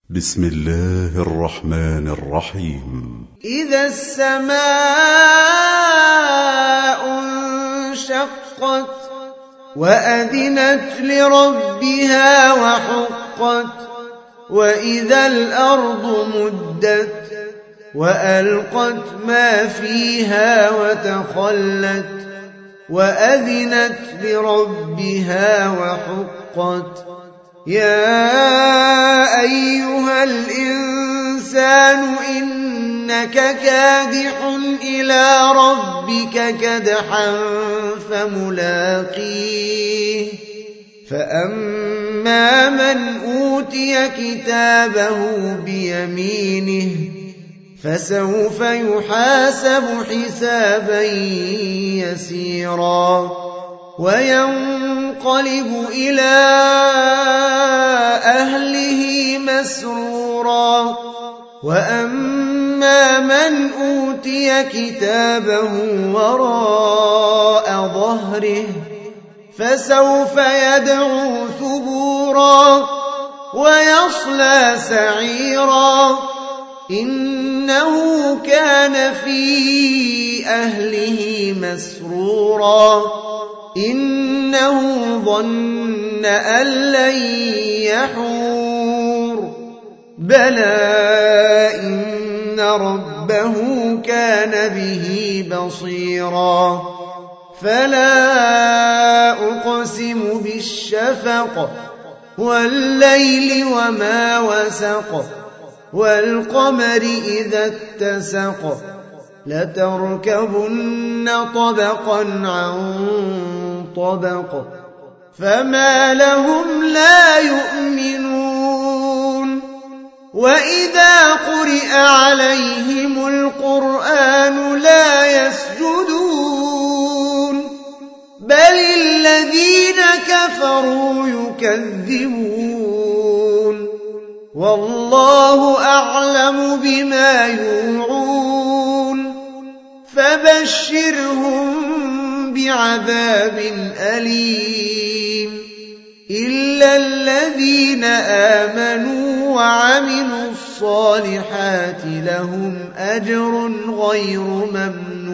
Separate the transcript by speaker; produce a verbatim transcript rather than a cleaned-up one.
Speaker 1: بسم الله الرحمن الرحيم.
Speaker 2: إذا السماء انشقت وأذنت لربها وحقت وإذا الأرض مدت وألقت ما فيها وتخلت وأذنت لربها وحقت يا أيها الإنسان إنك كادح إلى ربك كدحا فملاقيه فأما من أوتي كتابه بيمينه فسوف يحاسب حسابا يسيرا وينقلب إلى أهله مسرورا وأما من أوتي كتابه وراء ظهره فسوف يدعو ثبورا ويصلى سعيرا إنه كان في أهله مسرورا إنه ظن أن لن يحور بلى إن ربه كان به بصيرا فلا أقسم بالشفق والليل وما وسق والقمر إذا اتسق لتركبن طبقا عن طبق فما لهم لا يؤمنون وإذا قرئ عليهم القرآن لا يسجدون بل الذين كفروا يكذبون والله أعلم بما يوعون فبشرهم بعذاب أليم إلا الذين آمنوا وعملوا الصالحات لهم أجر غير ممنون